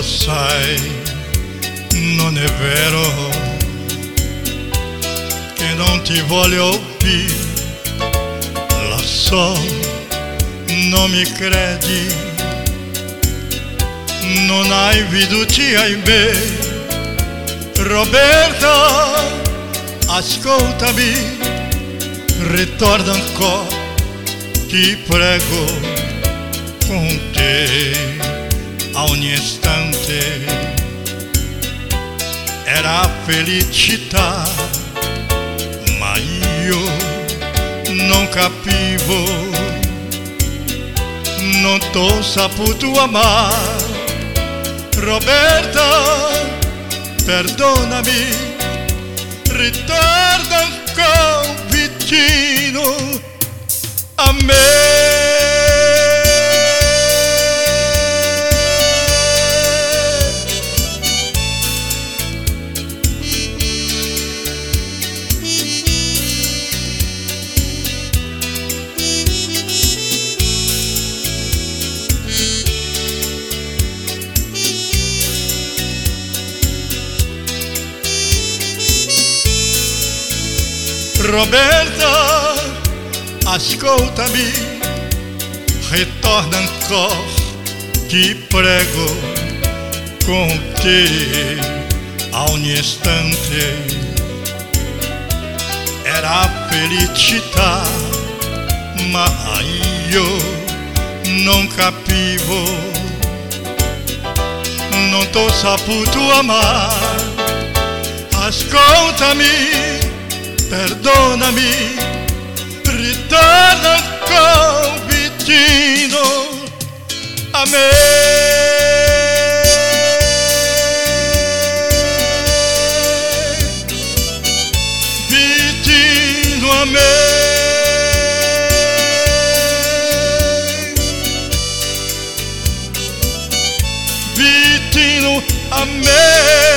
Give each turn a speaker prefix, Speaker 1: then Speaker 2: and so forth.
Speaker 1: sai, non è vero che non ti voglio più, lo so, non mi credi, non hai fiducia in me. Roberta, ascoltami, ritorna ancora, ti prego, con te a ogni istante era felicità, ma io non capivo, non t'ho saputo amare. Roberta, perdonami, ritorna ancora vicino a me. Roberta, ascoltami, ritorna ancora, ti prego, con te a ogni istante era felicità, ma io non capivo, non t'ho saputo amare. Ascoltami, perdonami, ritorna ancora vicino a me. Vicino a me. Vicino a me.